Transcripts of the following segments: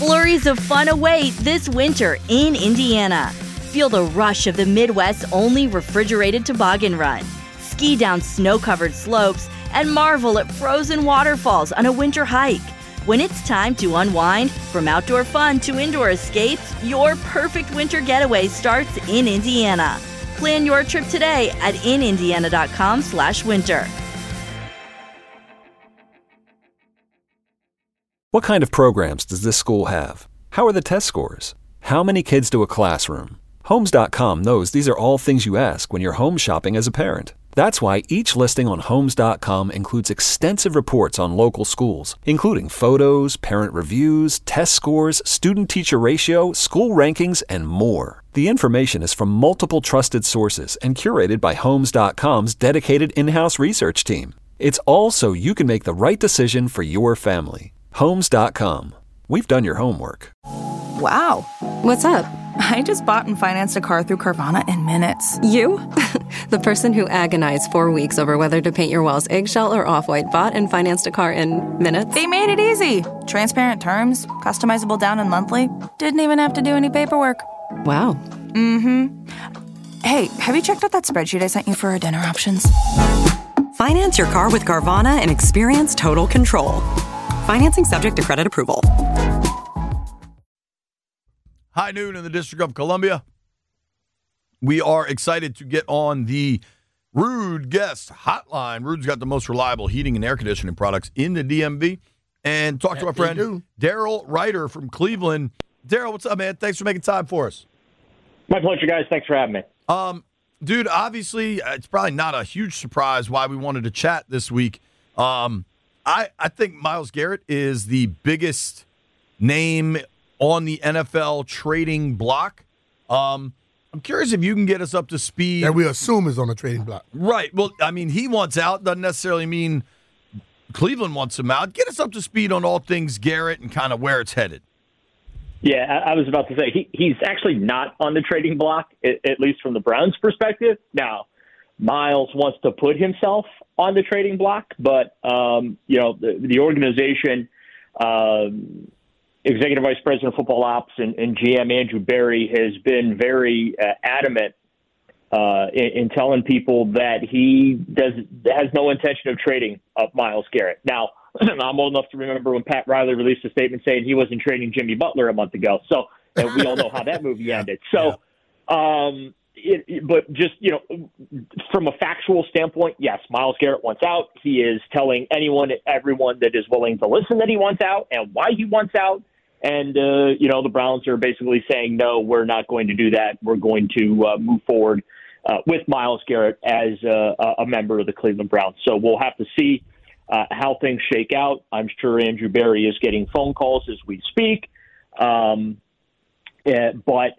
Flurries of fun await this winter in Indiana. Feel the rush of the Midwest's only refrigerated toboggan run. Ski down snow-covered slopes and marvel at frozen waterfalls on a winter hike. When it's time to unwind, from outdoor fun to indoor escapes, your perfect winter getaway starts in Indiana. Plan your trip today at inindiana.com/winter. What kind of programs does this school have? How are the test scores? How many kids do a classroom? Homes.com knows these are all things you ask when you're home shopping as a parent. That's why each listing on Homes.com includes extensive reports on local schools, including photos, parent reviews, test scores, student-teacher ratio, school rankings, and more. The information is from multiple trusted sources and curated by Homes.com's dedicated in-house research team. It's all so you can make the right decision for your family. Homes.com. We've done your homework. Wow. What's up? I just bought and financed a car through Carvana in minutes. You? The person who agonized 4 weeks over whether to paint your walls eggshell or off-white bought and financed a car in minutes? They made it easy. Transparent terms, customizable down and monthly. Didn't even have to do any paperwork. Wow. Mm-hmm. Hey, have you checked out that spreadsheet I sent you for our dinner options? Finance your car with Carvana and experience total control. Financing subject to credit approval. High noon in the District of Columbia. We are excited to get on the Ruud guest hotline. Ruud's got the most reliable heating and air conditioning products in the DMV. And talk to our friend Daryl Ryder from Cleveland. Daryl, what's up, man? Thanks for making time for us. My pleasure, guys. Thanks for having me. Dude, obviously, it's probably not a huge surprise why we wanted to chat this week. I think Myles Garrett is the biggest name on the NFL trading block. I'm curious if you can get us up to speed. That we assume is on the trading block. Right. Well, I mean, he wants out. Doesn't necessarily mean Cleveland wants him out. Get us up to speed on all things Garrett and kind of where it's headed. Yeah, I was about to say, he's actually not on the trading block, at least from the Browns' perspective. Now, Myles wants to put himself on the trading block, but, the organization, Executive Vice President of Football Ops and GM Andrew Berry has been very adamant in telling people that he has no intention of trading up Myles Garrett. Now, I'm old enough to remember when Pat Riley released a statement saying he wasn't trading Jimmy Butler a month ago. So, and we all know how that movie ended. So, but just, from a factual standpoint, yes, Myles Garrett wants out. He is telling everyone that is willing to listen that he wants out and why he wants out. And, the Browns are basically saying, no, we're not going to do that. We're going to move forward with Myles Garrett as a member of the Cleveland Browns. So we'll have to see how things shake out. I'm sure Andrew Berry is getting phone calls as we speak. It's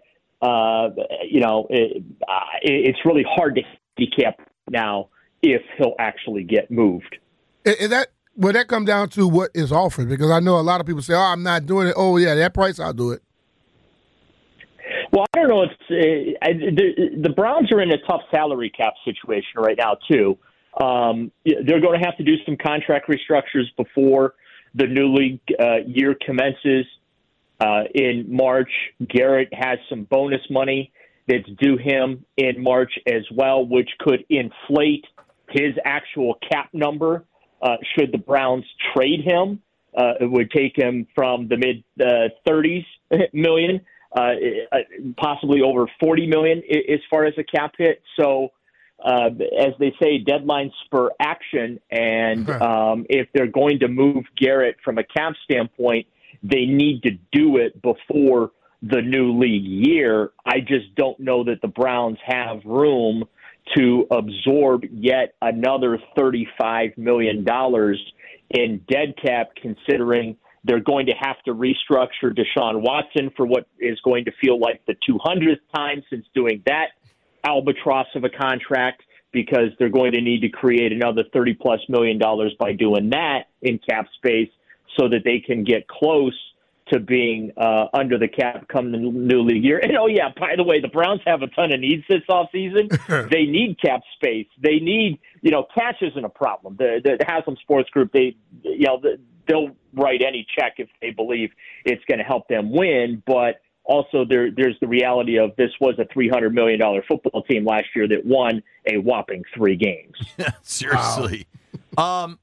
really hard to handicap now if he'll actually get moved. Will that come down to what is offered? Because I know a lot of people say, I'm not doing it. Oh, yeah, that price, I'll do it. Well, I don't know. The Browns are in a tough salary cap situation right now, too. They're going to have to do some contract restructures before the new league year commences in March. Garrett has some bonus money that's due him in March as well, which could inflate his actual cap number. Should the Browns trade him, it would take him from the mid 30s million, possibly over 40 million as far as a cap hit. So, as they say, deadlines spur action. And if they're going to move Garrett from a cap standpoint, they need to do it before the new league year. I just don't know that the Browns have room to absorb yet another $35 million in dead cap, considering they're going to have to restructure Deshaun Watson for what is going to feel like the 200th time since doing that albatross of a contract, because they're going to need to create another $30+ million by doing that in cap space so that they can get close to being under the cap come the new league year. And, by the way, the Browns have a ton of needs this offseason. They need cap space. They need, cash isn't a problem. The Haslam Sports Group, they'll write any check if they believe it's going to help them win. But also there's the reality of this was a $300 million football team last year that won a whopping 3 games. Seriously. Wow.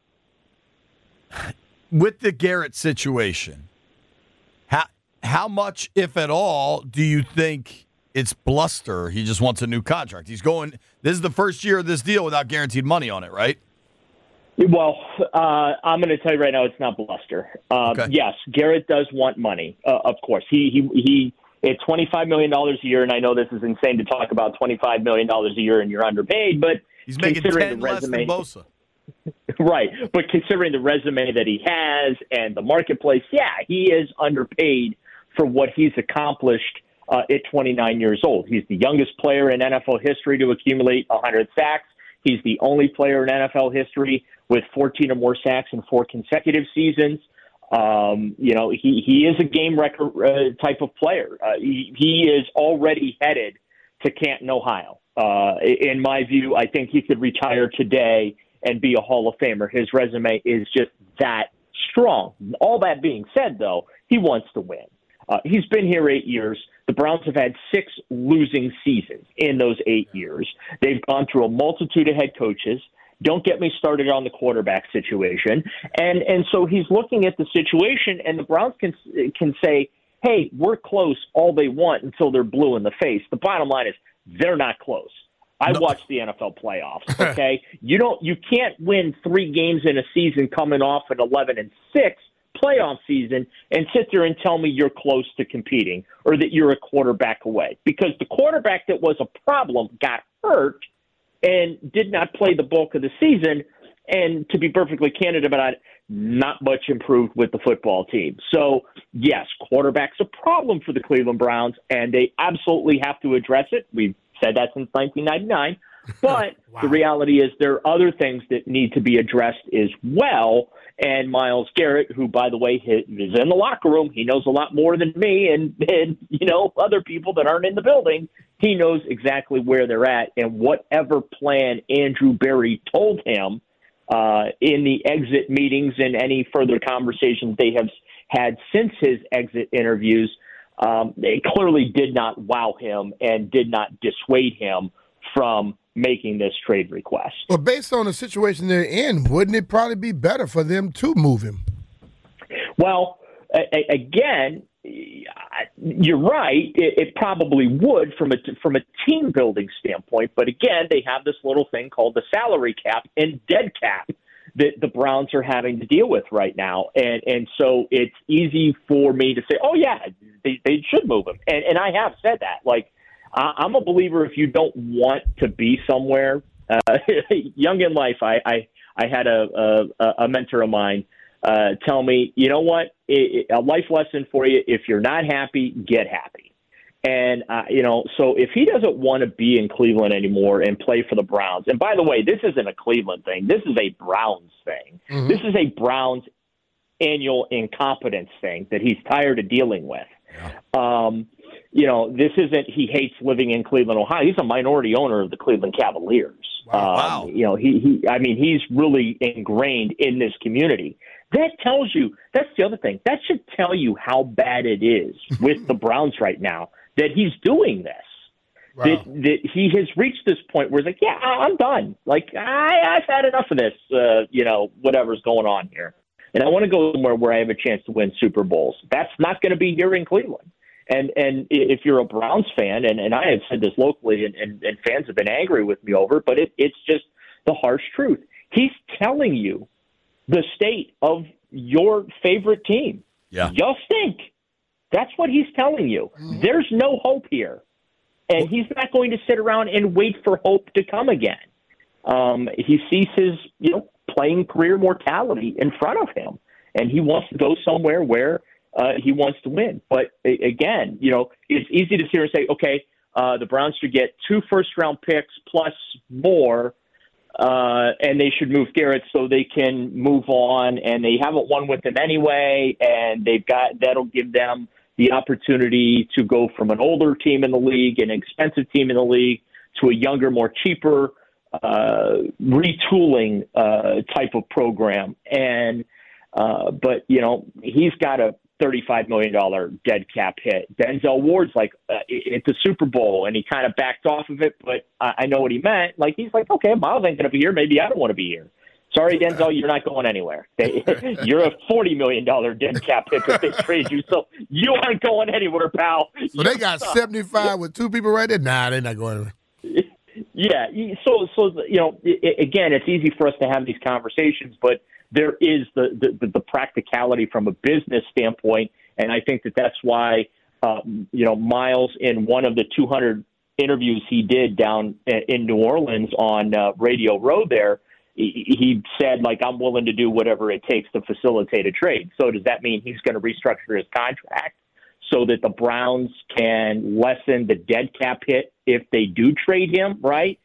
With the Garrett situation, how much, if at all, do you think it's bluster? He just wants a new contract. This is the first year of this deal without guaranteed money on it, right? Well, I'm going to tell you right now, it's not bluster. Okay. Yes, Garrett does want money. Of course, he it's $25 million a year, and I know this is insane to talk about $25 million a year and you're underpaid, but he's making 10 less than Bosa. Right, but considering the resume that he has and the marketplace, yeah, he is underpaid for what he's accomplished at 29 years old. He's the youngest player in NFL history to accumulate 100 sacks. He's the only player in NFL history with 14 or more sacks in 4 consecutive seasons. He is a game record type of player. He is already headed to Canton, Ohio. In my view, I think he could retire today and be a Hall of Famer. His resume is just that strong. All that being said, though, he wants to win. He's been here 8 years. The Browns have had 6 losing seasons in those 8 years. They've gone through a multitude of head coaches. Don't get me started on the quarterback situation. And so he's looking at the situation, and the Browns can say, hey, we're close all they want until they're blue in the face. The bottom line is they're not close. I watched the NFL playoffs, okay? You can't win 3 games in a season coming off an 11-6 playoff season and sit there and tell me you're close to competing or that you're a quarterback away, because the quarterback that was a problem got hurt and did not play the bulk of the season. And to be perfectly candid about it, not much improved with the football team. So, yes, quarterback's a problem for the Cleveland Browns, and they absolutely have to address it. We've said that since 1999. But wow. The reality is there are other things that need to be addressed as well. And Myles Garrett, who, by the way, is in the locker room, he knows a lot more than me and other people that aren't in the building. He knows exactly where they're at, and whatever plan Andrew Berry told him in the exit meetings and any further conversations they have had since his exit interviews, it clearly did not wow him and did not dissuade him from making this trade request. Well, based on the situation they're in, wouldn't it probably be better for them to move him? Well, again, you're right. It probably would from a team building standpoint. But again, they have this little thing called the salary cap and dead cap that the Browns are having to deal with right now. And so it's easy for me to say, oh, yeah, they should move him. And I have said that. Like, I'm a believer if you don't want to be somewhere. Young in life, I had a mentor of mine tell me, you know what, a life lesson for you, if you're not happy, get happy. And, so if he doesn't want to be in Cleveland anymore and play for the Browns, and by the way, this isn't a Cleveland thing. This is a Browns thing. Mm-hmm. This is a Browns annual incompetence thing that he's tired of dealing with. Yeah. This isn't he hates living in Cleveland, Ohio. He's a minority owner of the Cleveland Cavaliers. Wow. He's really ingrained in this community. That tells you, that's the other thing. That should tell you how bad it is with the Browns right now that he's doing this. Wow. That he has reached this point where he's like, yeah, I'm done. Like, I've had enough of this, whatever's going on here. And I want to go somewhere where I have a chance to win Super Bowls. That's not going to be here in Cleveland. And if you're a Browns fan, and I have said this locally, and fans have been angry with me over it, but it's just the harsh truth. He's telling you the state of your favorite team. Yeah. You stink. That's what he's telling you. Mm-hmm. There's no hope here. And he's not going to sit around and wait for hope to come again. He sees his, playing career mortality in front of him, and he wants to go somewhere where he wants to win. But again, it's easy to sit here and say, okay, the Browns should get 2 first-round picks plus more, and they should move Garrett so they can move on. And they haven't won with him anyway, and that'll give them the opportunity to go from an older team in the league, an expensive team in the league, to a younger, more cheaper, retooling type of program. And But, he's got a $35 million dead cap hit. Denzel Ward's like, it's a Super Bowl, and he kind of backed off of it, but I know what he meant. Like, he's like, okay, Miles ain't going to be here. Maybe I don't want to be here. Sorry, Denzel, you're not going anywhere. You're a $40 million dead cap hit if they trade you, so you aren't going anywhere, pal. So they got 75 with two people right there? Nah, they're not going anywhere. Yeah, so again, it's easy for us to have these conversations, but there is the practicality from a business standpoint, and I think that's why Miles, in one of the 200 interviews he did down in New Orleans on Radio Row there, he said, like, I'm willing to do whatever it takes to facilitate a trade. So does that mean he's going to restructure his contract so that the Browns can lessen the dead cap hit if they do trade him, right?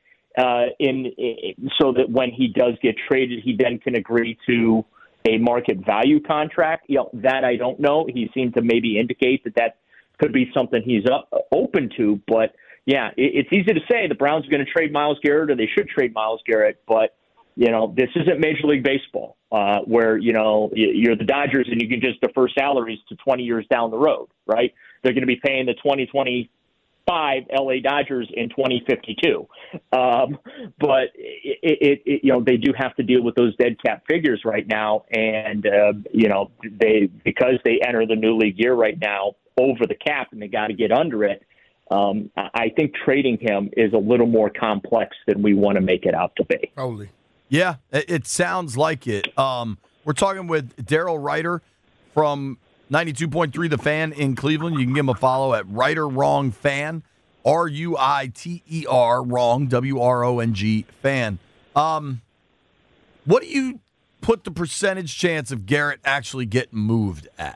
So that when he does get traded, he then can agree to a market value contract. That I don't know. He seemed to maybe indicate that could be something he's open to. But, yeah, it's easy to say the Browns are going to trade Myles Garrett, or they should trade Myles Garrett, but this isn't Major League Baseball where, you're the Dodgers and you can just defer salaries to 20 years down the road, right? They're going to be paying the 2025 LA Dodgers in 2052. But they do have to deal with those dead cap figures right now. And, because they enter the new league year right now over the cap and they got to get under it. I think trading him is a little more complex than we want to make it out to be. Totally. Yeah, it sounds like it. We're talking with Daryl Ruiter from 92.3 The Fan in Cleveland. You can give him a follow at Ruiter Wrong Fan, RUITER Wrong, WRONG Fan. What do you put the percentage chance of Garrett actually getting moved at?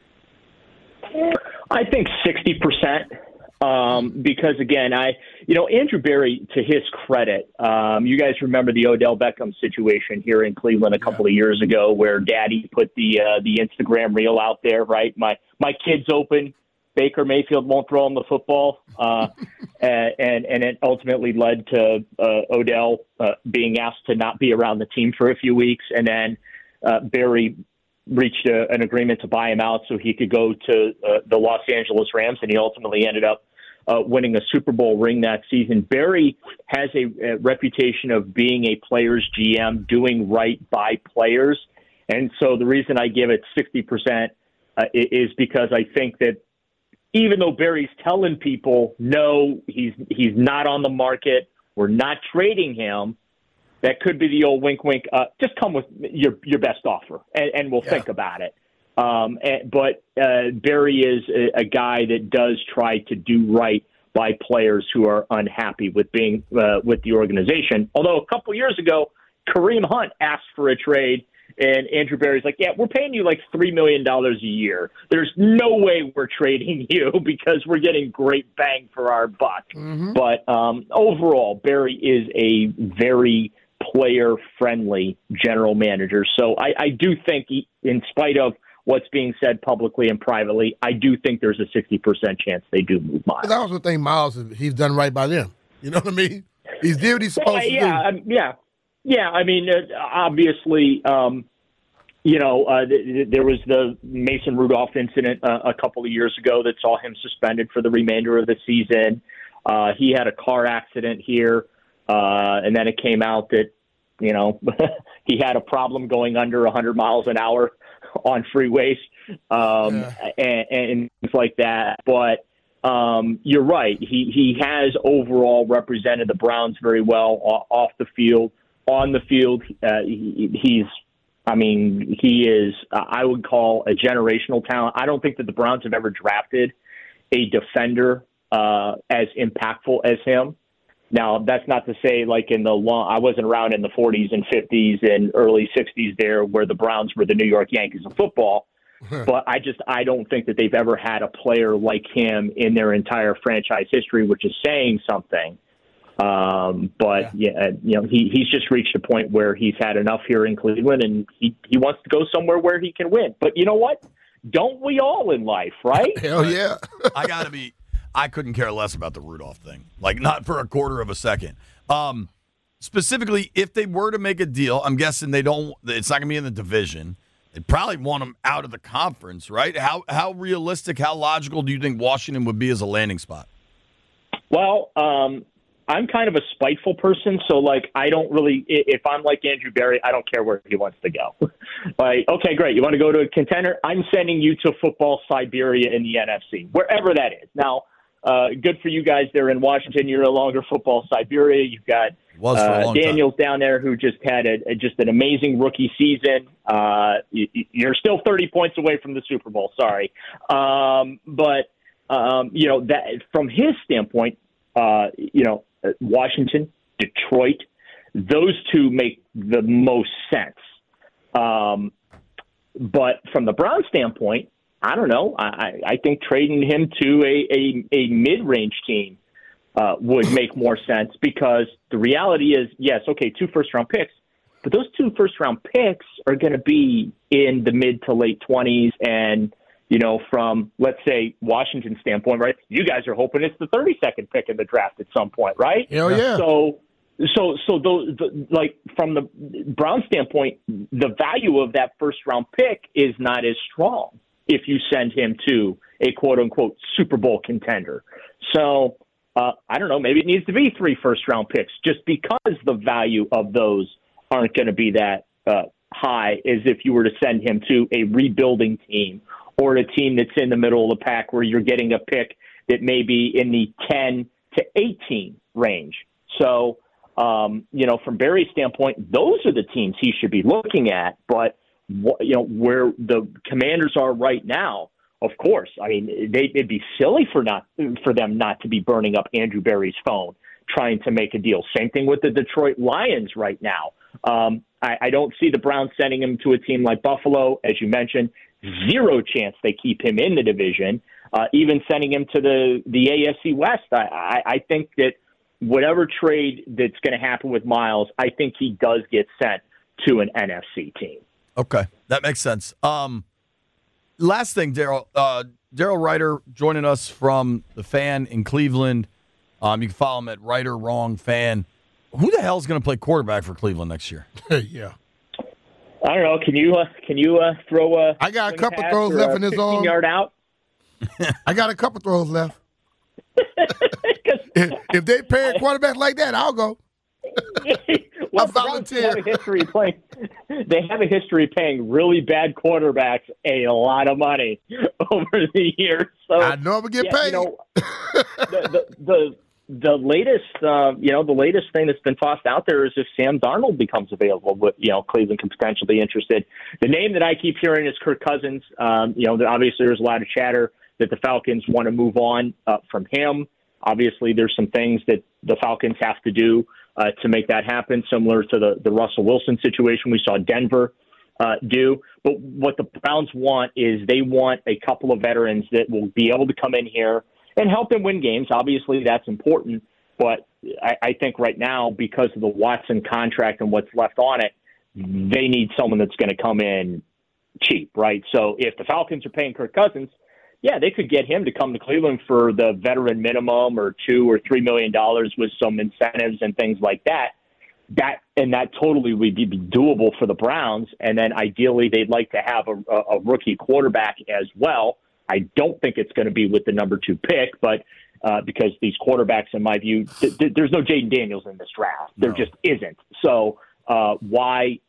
I think 60%. Because again, Andrew Berry, to his credit, you guys remember the Odell Beckham situation here in Cleveland a couple of years ago, where Daddy put the Instagram reel out there, right? My kid's open. Baker Mayfield won't throw him the football, and it ultimately led to Odell being asked to not be around the team for a few weeks, and then Berry reached an agreement to buy him out so he could go to the Los Angeles Rams, and he ultimately ended up winning a Super Bowl ring that season. Berry has a reputation of being a player's GM, doing right by players, and so the reason I give it 60% is because I think that even though Berry's telling people, no, he's not on the market, we're not trading him, that could be the old wink, wink. Just come with your best offer, and we'll think about it. But Berry is a guy that does try to do right by players who are unhappy with being with the organization. Although a couple years ago, Kareem Hunt asked for a trade, and Andrew Berry's like, yeah, we're paying you like $3 million a year. There's no way we're trading you because we're getting great bang for our buck. Mm-hmm. But overall, Berry is a very player-friendly general manager. So I do think, in spite of what's being said publicly and privately, I do think there's a 60% chance they do move Miles. I also think Miles, he's done right by them. You know what I mean? He's did what he's supposed to do. Yeah. I mean, obviously, there was the Mason Rudolph incident a couple of years ago that saw him suspended for the remainder of the season. He had a car accident here. And then it came out that, he had a problem going under 100 miles an hour on freeways and things like that. But you're right. He has overall represented the Browns very well off the field. On the field, he is, I would call a generational talent. I don't think that the Browns have ever drafted a defender as impactful as him. Now, that's not to say like I wasn't around in the 40s and 50s and early 60s there where the Browns were the New York Yankees of football. But I don't think that they've ever had a player like him in their entire franchise history, which is saying something. He's just reached a point where he's had enough here in Cleveland, and he wants to go somewhere where he can win. But you know what? Don't we all in life, right? Hell yeah. I couldn't care less about the Rudolph thing. Like, not for a quarter of a second. Specifically, if they were to make a deal, I'm guessing it's not going to be in the division. They probably want him out of the conference, right? How realistic, how logical do you think Washington would be as a landing spot? Well, I'm kind of a spiteful person, so I don't really. If I'm like Andrew Berry, I don't care where he wants to go. Okay, great. You want to go to a contender? I'm sending you to football Siberia in the NFC, wherever that is. Now, good for you guys there in Washington. You're no longer football Siberia. You've got Daniels down there who just had just an amazing rookie season. You're still 30 points away from the Super Bowl. Sorry, but that from his standpoint, Washington, Detroit, those two make the most sense. But from the Browns standpoint, I don't know. I think trading him to a mid-range team would make more sense, because the reality is, yes, okay, 2 first-round picks, but those 2 first-round picks are going to be in the mid to late 20s, and from, let's say, Washington's standpoint, right? You guys are hoping it's the 32nd pick in the draft at some point, right? Hell yeah. So those, from the Browns standpoint, the value of that first-round pick is not as strong if you send him to a quote-unquote Super Bowl contender. So, I don't know, maybe it needs to be 3 first-round picks, just because the value of those aren't going to be that high as if you were to send him to a rebuilding team or a team that's in the middle of the pack where you're getting a pick that may be in the 10 to 18 range. So, from Barry's standpoint, those are the teams he should be looking at. But, where the Commanders are right now, of course, I mean, it'd be silly for them not to be burning up Andrew Barry's phone trying to make a deal. Same thing with the Detroit Lions right now. I don't see the Browns sending him to a team like Buffalo, as you mentioned. 0 chance they keep him in the division. Even sending him to the AFC West, I think that whatever trade that's going to happen with Miles, I think he does get sent to an NFC team. Okay, that makes sense. Last thing, Daryl. Daryl Ryder joining us from The Fan in Cleveland. You can follow him at Ryder Wrong Fan. Who the hell is going to play quarterback for Cleveland next year? Yeah. I don't know. Can you throw a? I got a couple throws left in his arm. 15-yard out. I got a couple throws left. if they pay a quarterback like that, I'll go. Well, I volunteer. They have a history of paying really bad quarterbacks a lot of money over the years. So I know I'm gonna get paid. The latest thing that's been tossed out there is if Sam Darnold becomes available, Cleveland can potentially be interested. The name that I keep hearing is Kirk Cousins. Obviously there's a lot of chatter that the Falcons want to move on from him. Obviously there's some things that the Falcons have to do to make that happen, similar to the Russell Wilson situation we saw Denver do. But what the Browns want is they want a couple of veterans that will be able to come in here and help them win games. Obviously, that's important. But I think right now, because of the Watson contract and what's left on it, they need someone that's going to come in cheap, right? So if the Falcons are paying Kirk Cousins, yeah, they could get him to come to Cleveland for the veteran minimum or $2 or $3 million with some incentives and things like that. That totally would be doable for the Browns. And then ideally, they'd like to have a rookie quarterback as well. I don't think it's going to be with the number 2 pick, but because these quarterbacks, in my view, there's no Jaden Daniels in this draft. There just isn't. So why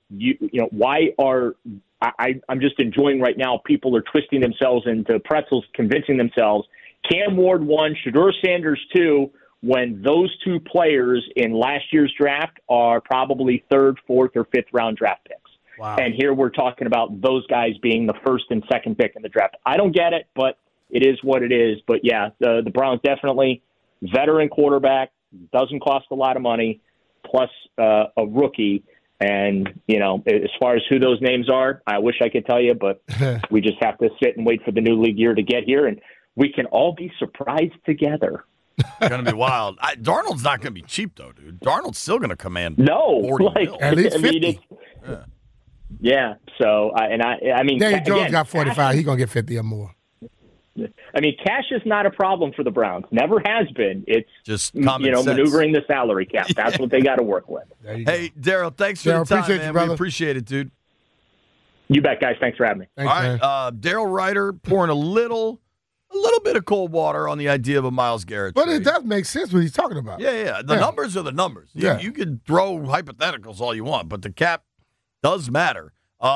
are I'm just enjoying right now. People are twisting themselves into pretzels, convincing themselves Cam Ward 1, Shedeur Sanders 2, when those 2 players in last year's draft are probably 3rd, 4th, or 5th round draft picks. Wow. And here we're talking about those guys being the 1st and 2nd pick in the draft. I don't get it, but it is what it is. But yeah, the Browns definitely veteran quarterback, doesn't cost a lot of money, plus a rookie. And, as far as who those names are, I wish I could tell you, but we just have to sit and wait for the new league year to get here, and we can all be surprised together. It's going to be wild. Darnold's not going to be cheap, though, dude. Darnold's still going to command 40 mil. At least 50. Yeah. So, I mean, Daniel Jones got 45. He's going to get 50 or more. I mean, cash is not a problem for the Browns. Never has been. It's just maneuvering the salary cap. That's what they got to work with. Hey, Daryl, thanks for the time, man. We appreciate it, dude. You bet, guys. Thanks for having me. Thanks, All right, Daryl Ryder pouring a little bit of cold water on the idea of a Myles Garrett But trade. it does make sense what he's talking about. Yeah. The numbers are the numbers. You can throw hypotheticals all you want, but the cap does matter.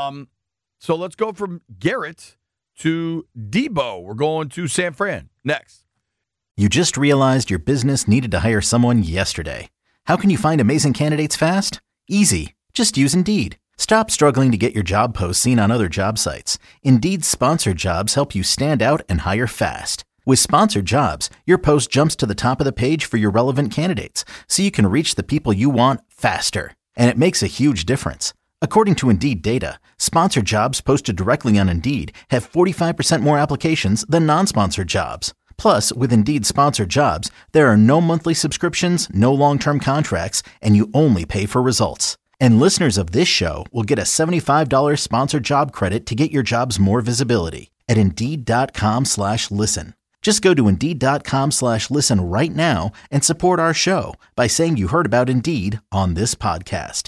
So let's go from Garrett to Debo. We're going to San Fran next. You just realized your business needed to hire someone yesterday. How can you find amazing candidates fast? Easy. Just use Indeed. Stop struggling to get your job posts seen on other job sites. Indeed's sponsored jobs help you stand out and hire fast. With sponsored jobs, your post jumps to the top of the page for your relevant candidates, so you can reach the people you want faster. And it makes a huge difference. According to Indeed data, sponsored jobs posted directly on Indeed have 45% more applications than non-sponsored jobs. Plus, with Indeed sponsored jobs, there are no monthly subscriptions, no long-term contracts, and you only pay for results. And listeners of this show will get a $75 sponsored job credit to get your jobs more visibility at Indeed.com/listen. Just go to Indeed.com/listen right now and support our show by saying you heard about Indeed on this podcast.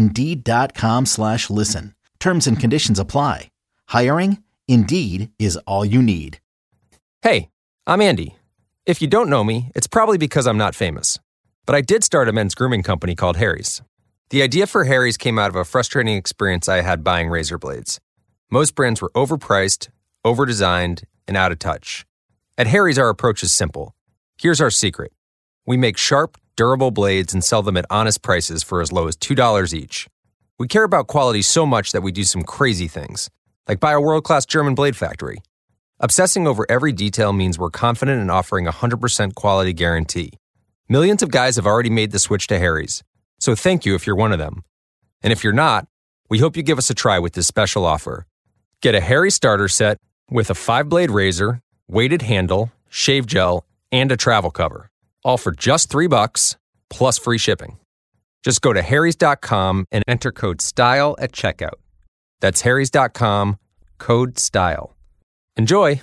Indeed.com/listen. Terms and conditions apply. Hiring? Indeed is all you need. Hey, I'm Andy. If you don't know me, it's probably because I'm not famous. But I did start a men's grooming company called Harry's. The idea for Harry's came out of a frustrating experience I had buying razor blades. Most brands were overpriced, overdesigned, and out of touch. At Harry's, our approach is simple. Here's our secret. We make sharp, durable blades and sell them at honest prices for as low as $2 each. We care about quality so much that we do some crazy things, like buy a world-class German blade factory. Obsessing over every detail means we're confident in offering a 100% quality guarantee. Millions of guys have already made the switch to Harry's, so thank you if you're one of them. And if you're not, we hope you give us a try with this special offer. Get a Harry starter set with a 5-blade razor, weighted handle, shave gel, and a travel cover. All for just $3 plus free shipping. Just go to harrys.com and enter code STYLE at checkout. That's harrys.com, code STYLE. Enjoy!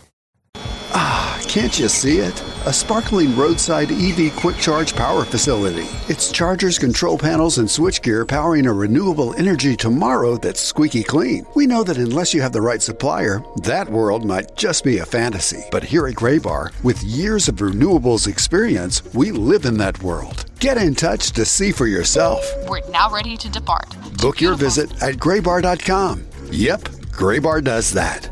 Can't you see it? A sparkling roadside EV quick charge power facility. It's chargers, control panels, and switchgear powering a renewable energy tomorrow that's squeaky clean. We know that unless you have the right supplier, that world might just be a fantasy. But here at Graybar, with years of renewables experience, we live in that world. Get in touch to see for yourself. We're now ready to depart. Book your visit at graybar.com. Yep, Graybar does that.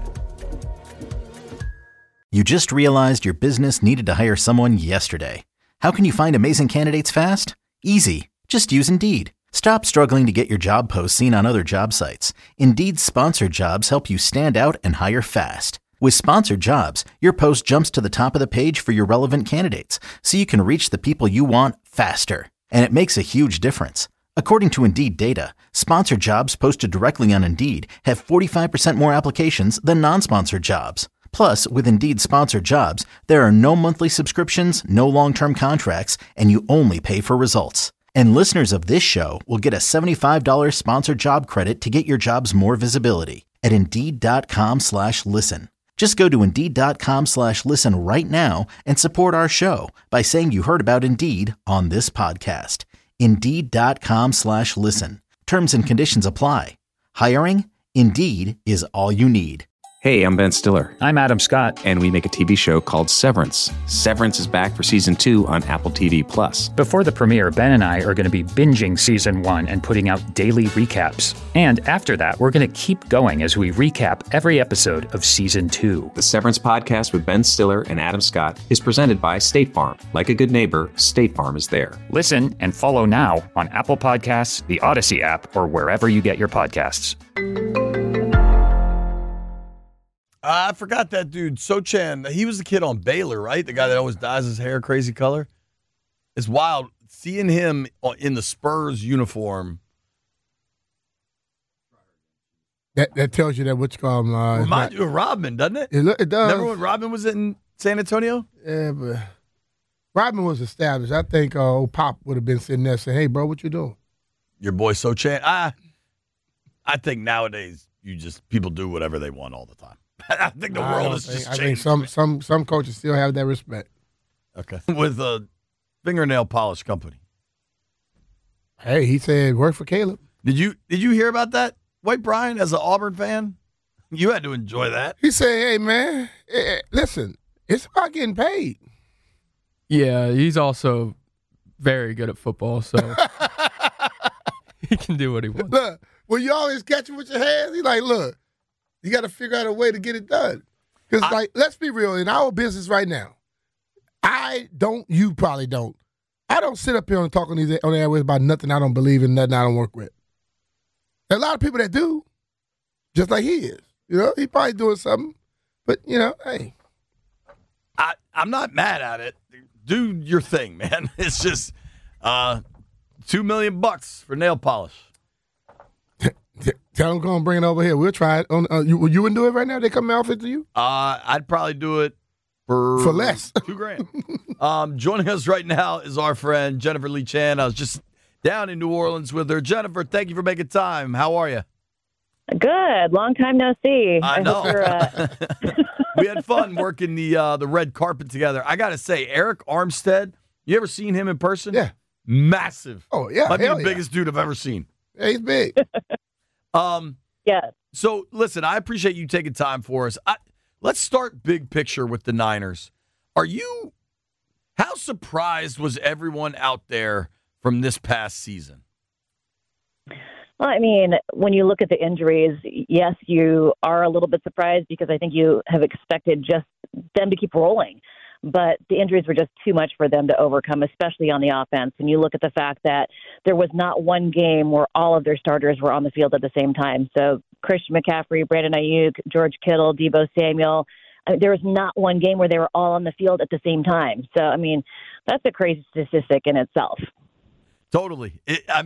You just realized your business needed to hire someone yesterday. How can you find amazing candidates fast? Easy. Just use Indeed. Stop struggling to get your job posts seen on other job sites. Indeed's sponsored jobs help you stand out and hire fast. With sponsored jobs, your post jumps to the top of the page for your relevant candidates, so you can reach the people you want faster. And it makes a huge difference. According to Indeed data, sponsored jobs posted directly on Indeed have 45% more applications than non-sponsored jobs. Plus, with Indeed sponsored jobs, there are no monthly subscriptions, no long-term contracts, and you only pay for results. And listeners of this show will get a $75 sponsored job credit to get your jobs more visibility at Indeed.com/listen. Just go to Indeed.com/listen right now and support our show by saying you heard about Indeed on this podcast. Indeed.com/listen. Terms and conditions apply. Hiring? Indeed is all you need. Hey, I'm Ben Stiller. I'm Adam Scott. And we make a TV show called Severance. Severance is back for season 2 on Apple TV+. Before the premiere, Ben and I are going to be binging season 1 and putting out daily recaps. And after that, we're going to keep going as we recap every episode of season 2. The Severance podcast with Ben Stiller and Adam Scott is presented by State Farm. Like a good neighbor, State Farm is there. Listen and follow now on Apple Podcasts, the Odyssey app, or wherever you get your podcasts. I forgot that dude, Sochan. He was the kid on Baylor, right? The guy that always dyes his hair crazy color. It's wild seeing him in the Spurs uniform. That tells you that what's called. Reminds you of Rodman, doesn't it? It does. Remember when Rodman was in San Antonio? Yeah, but Rodman was established. I think old Pop would have been sitting there saying, "Hey, bro, what you doing?" Your boy Sochan. I think nowadays people do whatever they want all the time. I think the world has just changed. I think some coaches still have that respect. Okay. With a fingernail polish company. Hey, he said work for Caleb. Did you hear about that? White Brian, as an Auburn fan? You had to enjoy that. He said, hey, man, listen, it's about getting paid. Yeah, he's also very good at football, so he can do what he wants. Look, when you always catch him with your hands, he's like, look, you got to figure out a way to get it done. Because, let's be real, in our business right now, you probably don't. I don't sit up here and talk on the airways about nothing I don't believe in, nothing I don't work with. There are a lot of people that do, just like he is. You know, he probably doing something, but, hey. I'm not mad at it. Do your thing, man. It's just $2 million for nail polish. Tell them come bring it over here. We'll try it. You wouldn't do it right now? They come out to you? I'd probably do it for less. $2,000. Joining us right now is our friend Jennifer Lee Chan. I was just down in New Orleans with her. Jennifer, thank you for making time. How are you? Good. Long time no see. I know. We had fun working the red carpet together. I got to say, Eric Armstead, you ever seen him in person? Yeah. Massive. Oh, yeah. Might be the biggest dude I've ever seen. Yeah, he's big. Yeah. So, listen, I appreciate you taking time for us. Let's start big picture with the Niners. How surprised was everyone out there from this past season? Well, I mean, when you look at the injuries, yes, you are a little bit surprised because I think you have expected just them to keep rolling. But the injuries were just too much for them to overcome, especially on the offense. And you look at the fact that there was not one game where all of their starters were on the field at the same time. So Christian McCaffrey, Brandon Ayuk, George Kittle, Deebo Samuel, there was not one game where they were all on the field at the same time. So, I mean, that's a crazy statistic in itself. Totally.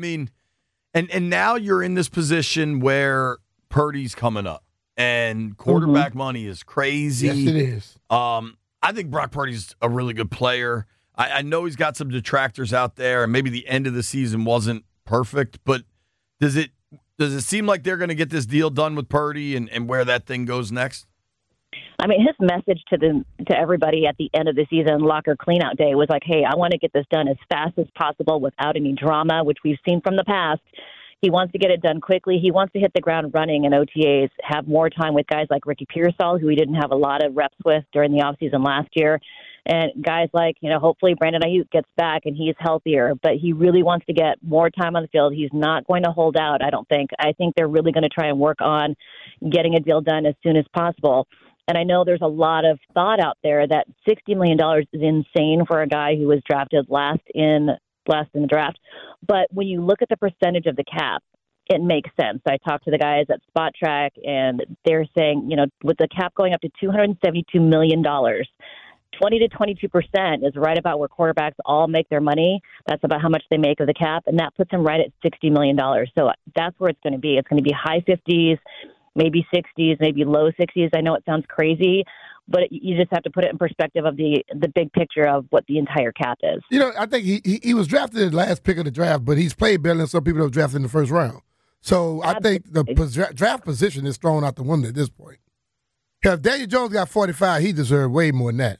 And now you're in this position where Purdy's coming up and quarterback money is crazy. Yes, it is. I think Brock Purdy's a really good player. I know he's got some detractors out there, and maybe the end of the season wasn't perfect, but does it seem like they're going to get this deal done with Purdy and where that thing goes next? I mean, his message to everybody at the end of the season, locker cleanout day, was like, hey, I want to get this done as fast as possible without any drama, which we've seen from the past. He wants to get it done quickly. He wants to hit the ground running in OTAs, have more time with guys like Ricky Pearsall, who he didn't have a lot of reps with during the offseason last year, and guys like, hopefully Brandon Ayuk gets back and he's healthier, but he really wants to get more time on the field. He's not going to hold out, I don't think. I think they're really going to try and work on getting a deal done as soon as possible. And I know there's a lot of thought out there that $60 million is insane for a guy who was drafted last in the draft. But when you look at the percentage of the cap, it makes sense. I talked to the guys at Spot Track, and they're saying, with the cap going up to $272 million, 20 to 22% is right about where quarterbacks all make their money. That's about how much they make of the cap, and that puts them right at $60 million. So that's where it's going to be. It's going to be high 50s, maybe 60s, maybe low 60s. I know it sounds crazy, but you just have to put it in perspective of the big picture of what the entire cap is. I think he was drafted at the last pick of the draft, but he's played better than some people that were drafted in the first round. So I think the draft position is thrown out the window at this point. If Daniel Jones got 45, he deserved way more than that.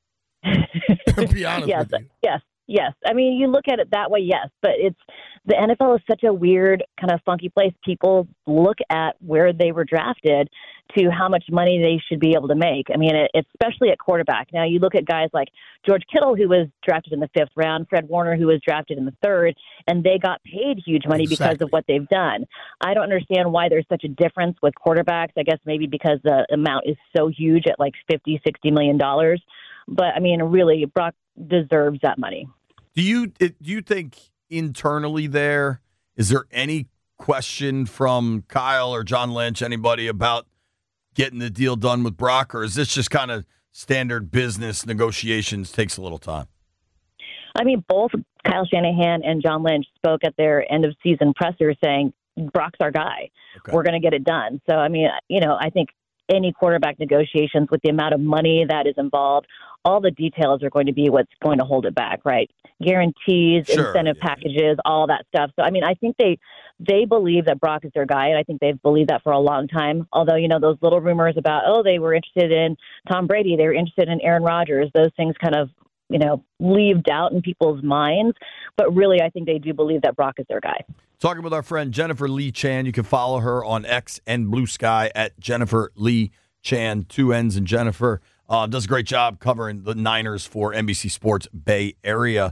To be honest with you. Yes. I mean, you look at it that way, yes. But the NFL is such a weird, kind of funky place. People look at where they were drafted to how much money they should be able to make. I mean, especially at quarterback. Now, you look at guys like George Kittle, who was drafted in the 5th round, Fred Warner, who was drafted in the 3rd, and they got paid huge money because of what they've done. I don't understand why there's such a difference with quarterbacks. I guess maybe because the amount is so huge at like $50, $60 million. But, I mean, really, Brock deserves that money. Do you think internally is there any question from Kyle or John Lynch, anybody, about getting the deal done with Brock, or is this just kind of standard business negotiations, takes a little time? I mean, both Kyle Shanahan and John Lynch spoke at their end-of-season presser saying, Brock's our guy. Okay. We're going to get it done. So, I mean, I think any quarterback negotiations with the amount of money that is involved, all the details are going to be what's going to hold it back, right? Guarantees, incentive packages, all that stuff. So, I mean, I think they believe that Brock is their guy, and I think they've believed that for a long time. Although, those little rumors about, they were interested in Tom Brady, they were interested in Aaron Rodgers, those things kind of, leave doubt in people's minds. But really, I think they do believe that Brock is their guy. Talking with our friend Jennifer Lee Chan. You can follow her on X and Blue Sky at Jennifer Lee Chan, 2 N's in Jennifer. Does a great job covering the Niners for NBC Sports Bay Area.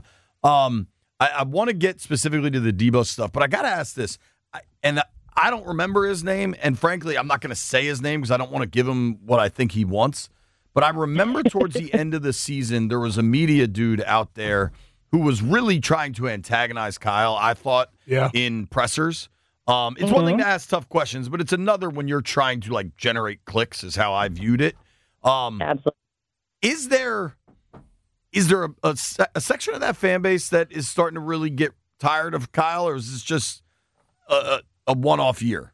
I want to get specifically to the Debo stuff, but I got to ask this. I don't remember his name, and frankly, I'm not going to say his name because I don't want to give him what I think he wants. But I remember towards the end of the season, there was a media dude out there who was really trying to antagonize Kyle, I thought, in pressers. It's one thing to ask tough questions, but it's another when you're trying to, like, generate clicks is how I viewed it. Absolutely. Is there a section of that fan base that is starting to really get tired of Kyle, or is this just a one-off year?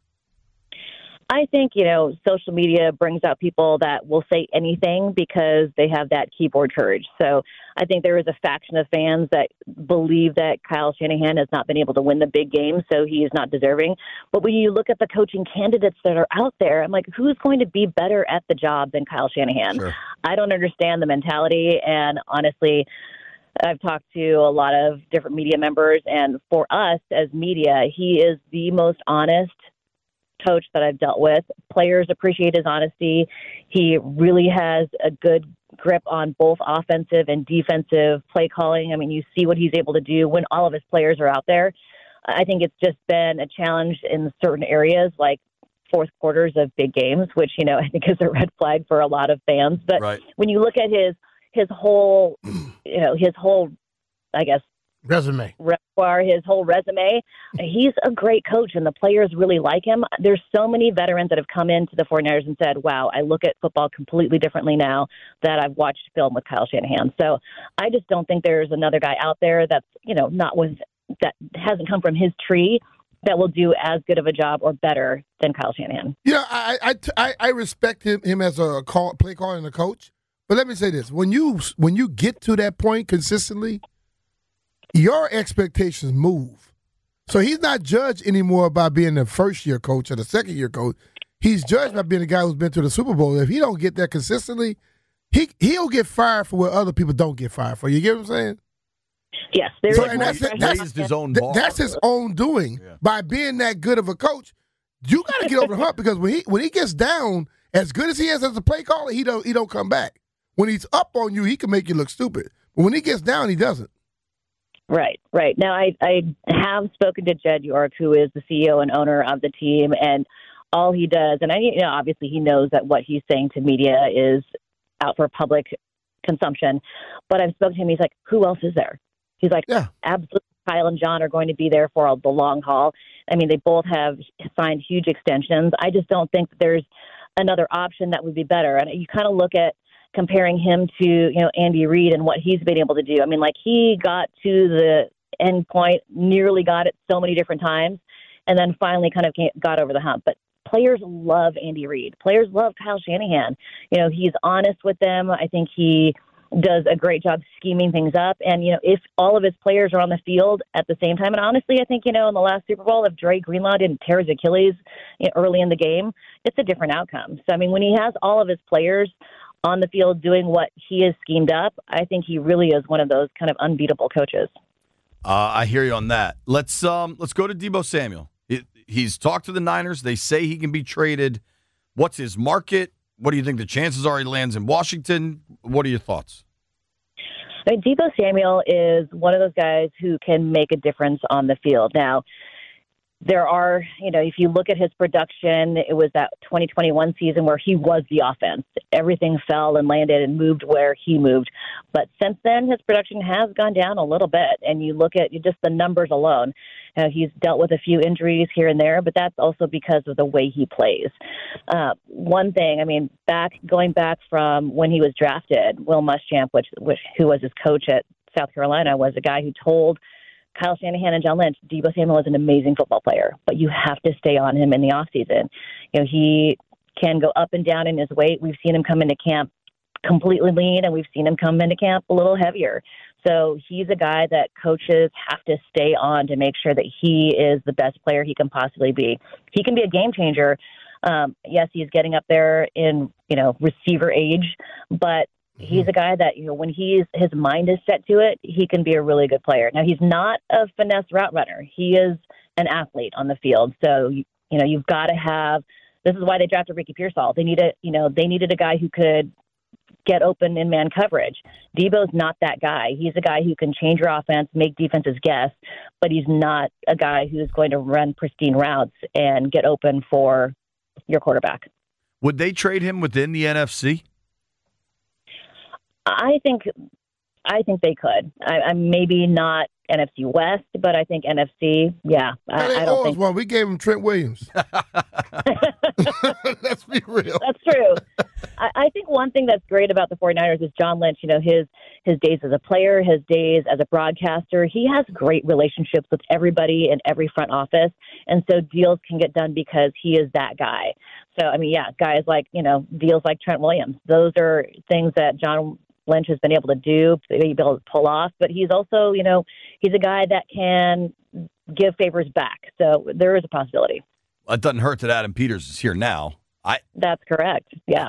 I think, social media brings out people that will say anything because they have that keyboard courage. So I think there is a faction of fans that believe that Kyle Shanahan has not been able to win the big games, so he is not deserving. But when you look at the coaching candidates that are out there, I'm like, who's going to be better at the job than Kyle Shanahan? Sure. I don't understand the mentality, and honestly, I've talked to a lot of different media members, and for us as media, he is the most honest coach that I've dealt with. Players appreciate his honesty. He really has a good grip on both offensive and defensive play calling. I mean, you see what he's able to do when all of his players are out there. I think it's just been a challenge in certain areas, like fourth quarters of big games, which, I think is a red flag for a lot of fans. But when you look at his whole, I guess, resume, his whole resume, he's a great coach, and the players really like him. There's so many veterans that have come into the 49ers and said, wow, I look at football completely differently now that I've watched film with Kyle Shanahan. So I just don't think there's another guy out there that's, that hasn't come from his tree that will do as good of a job or better than Kyle Shanahan. I respect him as a play caller and a coach. But let me say this. When you get to that point consistently, your expectations move. So he's not judged anymore by being the first-year coach or the second-year coach. He's judged by being a guy who's been to the Super Bowl. If he don't get that consistently, he'll get fired for what other people don't get fired for. You get what I'm saying? Yes. Raised his own bar. That's his own doing. Yeah. By being that good of a coach, you got to get over the hump because when he gets down, as good as he is as a play caller, he don't come back. When he's up on you, he can make you look stupid. But when he gets down, he doesn't. Right. Now, I have spoken to Jed York, who is the CEO and owner of the team, and all he does, and obviously he knows that what he's saying to media is out for public consumption. But I've spoken to him. He's like, who else is there? He's like, absolutely, Kyle and John are going to be there for the long haul. I mean, they both have signed huge extensions. I just don't think that there's another option that would be better. And you kind of look at comparing him to, Andy Reid and what he's been able to do. I mean, like, he got to the end point, nearly got it so many different times, and then finally kind of got over the hump. But players love Andy Reid. Players love Kyle Shanahan. He's honest with them. I think he does a great job scheming things up. And, if all of his players are on the field at the same time, and honestly, I think, in the last Super Bowl, if Dre Greenlaw didn't tear his Achilles early in the game, it's a different outcome. So, I mean, when he has all of his players on the field doing what he has schemed up, I think he really is one of those kind of unbeatable coaches. I hear you on that. Let's go to Deebo Samuel. He's talked to the Niners. They say he can be traded. What's his market? What do you think the chances are he lands in Washington? What are your thoughts? I mean, Deebo Samuel is one of those guys who can make a difference on the field. Now, there are, if you look at his production, it was that 2021 season where he was the offense. Everything fell and landed and moved where he moved. But since then, his production has gone down a little bit. And you look at just the numbers alone. He's dealt with a few injuries here and there, but that's also because of the way he plays. One thing, I mean, going back from when he was drafted, Will Muschamp, who was his coach at South Carolina, was a guy who told Kyle Shanahan and John Lynch, Deebo Samuel is an amazing football player, but you have to stay on him in the offseason. He can go up and down in his weight. We've seen him come into camp completely lean, and we've seen him come into camp a little heavier. So he's a guy that coaches have to stay on to make sure that he is the best player he can possibly be. He can be a game changer. Yes, he's getting up there in, receiver age, but he's a guy that, when his mind is set to it, he can be a really good player. Now, he's not a finesse route runner. He is an athlete on the field. So, you've got to have. This is why they drafted Ricky Pearsall. They needed a guy who could get open in man coverage. Debo's not that guy. He's a guy who can change your offense, make defenses guess, but he's not a guy who's going to run pristine routes and get open for your quarterback. Would they trade him within the NFC? I think they could. I'm maybe not NFC West, but I think NFC, yeah. I don't think. Well, we gave him Trent Williams. Let's be real. That's true. I think one thing that's great about the 49ers is John Lynch, his days as a player, his days as a broadcaster, he has great relationships with everybody in every front office. And so deals can get done because he is that guy. So, guys like, deals like Trent Williams, those are things that John Lynch has been able to do, be able to pull off. But he's also, he's a guy that can give favors back. So there is a possibility. It doesn't hurt that Adam Peters is here now. That's correct. Yeah.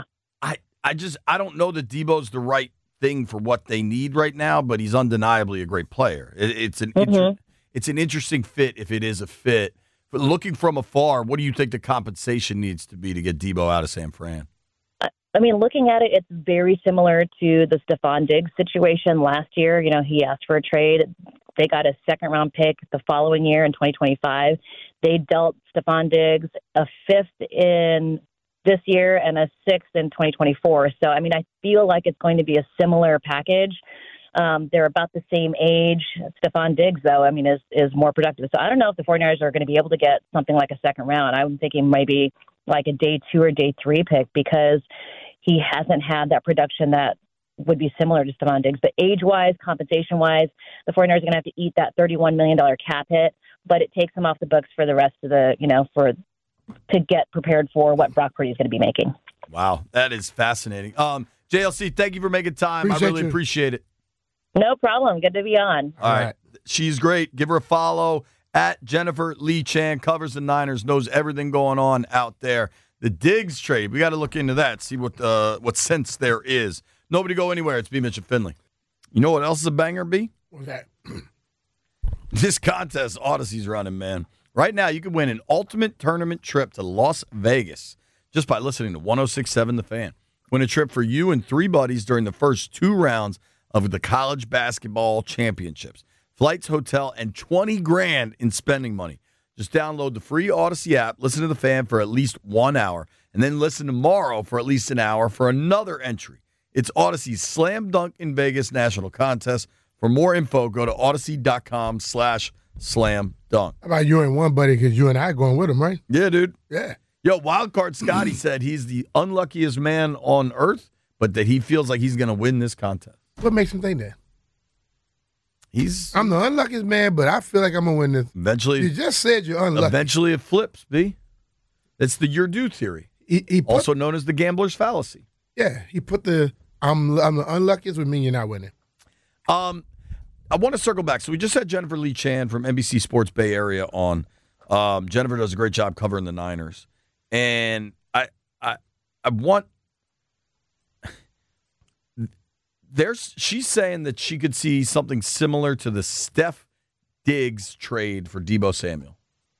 I don't know that Debo's the right thing for what they need right now, but he's undeniably a great player. It's an interesting fit if it is a fit. But looking from afar, what do you think the compensation needs to be to get Debo out of San Fran? Looking at it, it's very similar to the Stephon Diggs situation last year. He asked for a trade. They got a second-round pick the following year in 2025. They dealt Stephon Diggs a fifth in this year and a sixth in 2024. So, I feel like it's going to be a similar package. They're about the same age. Stephon Diggs, though, is more productive. So I don't know if the 49ers are going to be able to get something like a second round. I'm thinking maybe like a day 2 or day 3 pick because he hasn't had that production that would be similar to Stephon Diggs. But age-wise, compensation-wise, the 49ers are going to have to eat that $31 million cap hit, but it takes them off the books for the rest of the, to get prepared for what Brock Purdy is going to be making. Wow, that is fascinating. JLC, thank you for making time. I really appreciate it. No problem. Good to be on. All right. She's great. Give her a follow at Jennifer Lee Chan, covers the Niners, knows everything going on out there. The Diggs trade, we got to look into that, see what sense there is. Nobody go anywhere. It's B. Mitch and Finley. You know what else is a banger, B? What's that? This contest Odyssey's running, man. Right now, you can win an ultimate tournament trip to Las Vegas just by listening to 106.7 The Fan. Win a trip for you and 3 buddies during the first 2 rounds of the college basketball championships. Flights, hotel, and $20,000 in spending money. Just download the free Odyssey app, listen to The Fan for at least 1 hour, and then listen tomorrow for at least an hour for another entry. It's Odyssey's Slam Dunk in Vegas national contest. For more info, go to odyssey.com/slam dunk. How about you and one buddy, because you and I are going with him, right? Yeah, dude. Yeah. Yo, Wildcard Scotty said he's the unluckiest man on earth, but that he feels like he's going to win this contest. What makes him think that? I'm the unluckiest man, but I feel like I'm going to win this. Eventually. You just said you're unlucky. Eventually it flips, B. It's the you're due theory, also known as the gambler's fallacy. Yeah, he put I'm the unluckiest with me, you're not winning. I want to circle back. So we just had Jennifer Lee Chan from NBC Sports Bay Area on. Jennifer does a great job covering the Niners. And I want she's saying that she could see something similar to the Steph Diggs trade for Debo Samuel.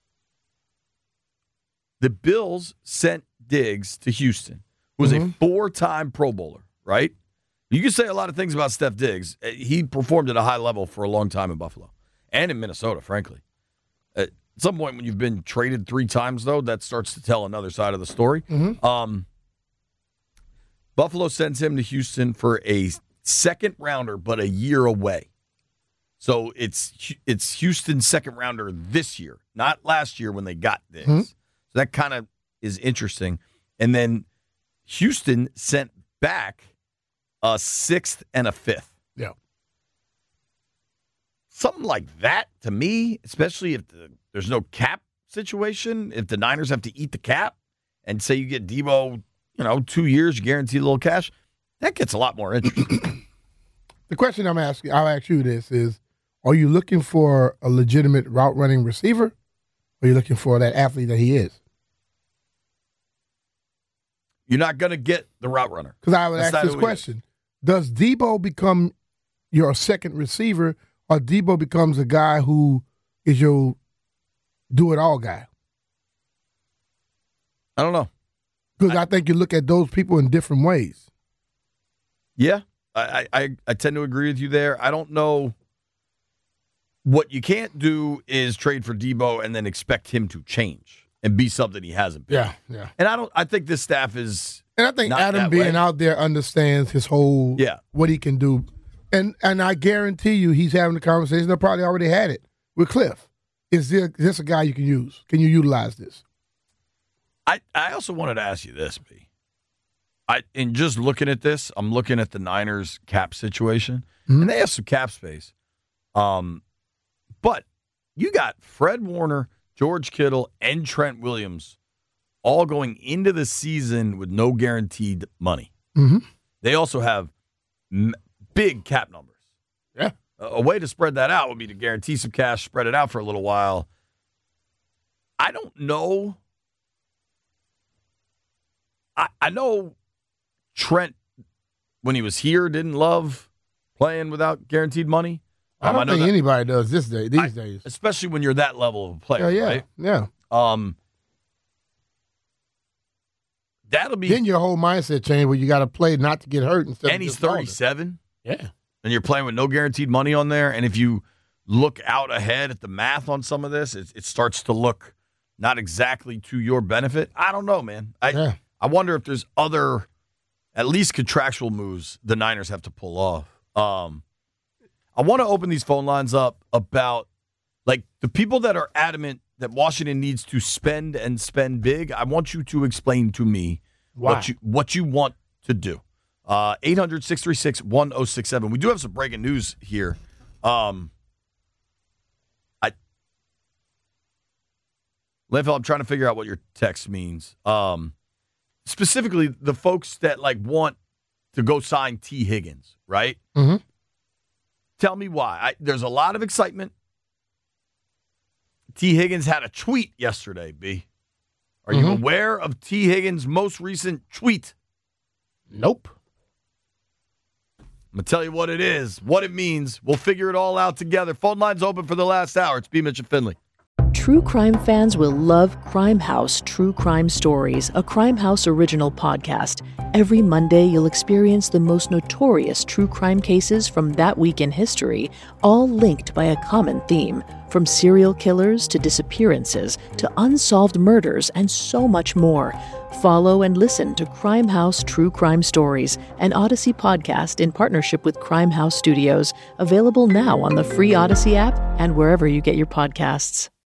The Bills sent Diggs to Houston, who was a 4-time Pro Bowler, right? You can say a lot of things about Steph Diggs. He performed at a high level for a long time in Buffalo and in Minnesota, frankly. At some point when you've been traded 3 times, though, that starts to tell another side of the story. Buffalo sends him to Houston for a second rounder, but a year away. So it's Houston's second rounder this year, not last year when they got Diggs. So that kind of is interesting. And then Houston sent back a 6th and a 5th. Yeah. Something like that, to me, especially if there's no cap situation, if the Niners have to eat the cap and say you get Debo, 2 years, you guarantee a little cash, that gets a lot more interesting. The question I'll ask you this is, are you looking for a legitimate route-running receiver, or are you looking for that athlete that he is? You're not going to get the route runner. Because I would ask this question. Does Debo become your second receiver, or Debo becomes a guy who is your do-it-all guy? I don't know. Because I think you look at those people in different ways. Yeah, I tend to agree with you there. I don't know. What you can't do is trade for Debo and then expect him to change and be something he hasn't been. Yeah. And I think this staff is. And I think Adam being out there understands his whole what he can do. And I guarantee you he's having the conversation. They probably already had it with Cliff. Is this a guy you can use? Can you utilize this? I also wanted to ask you this, B. In just looking at this, I'm looking at the Niners cap situation, and they have some cap space. But you got Fred Warner, George Kittle, and Trent Williams all going into the season with no guaranteed money. Mm-hmm. They also have big cap numbers. Yeah. A way to spread that out would be to guarantee some cash, spread it out for a little while. I don't know. I know Trent, when he was here, didn't love playing without guaranteed money. I don't think anybody does these days. Especially when you're that level of a player, right? Yeah. That'll be. Then your whole mindset change where you got to play not to get hurt. And he's 37. Yeah. And you're playing with no guaranteed money on there. And if you look out ahead at the math on some of this, it starts to look not exactly to your benefit. I don't know, man. I wonder if there's other, at least contractual moves the Niners have to pull off. I want to open these phone lines up about, like, the people that are adamant that Washington needs to spend and spend big. I want you to explain to me what you want to do. 800-636-1067. We do have some breaking news here. Landfill, I'm trying to figure out what your text means. Specifically, the folks that want to go sign T. Higgins, right? Mm-hmm. Tell me why. There's a lot of excitement. T. Higgins had a tweet yesterday, B. Are you aware of T. Higgins' most recent tweet? Nope. I'm going to tell you what it is, what it means. We'll figure it all out together. Phone lines open for the last hour. It's B. Mitch and Finley. True crime fans will love Crime House True Crime Stories, a Crime House original podcast. Every Monday, you'll experience the most notorious true crime cases from that week in history, all linked by a common theme. From serial killers to disappearances to unsolved murders and so much more. Follow and listen to Crime House True Crime Stories, an Odyssey podcast in partnership with Crime House Studios, available now on the free Odyssey app and wherever you get your podcasts.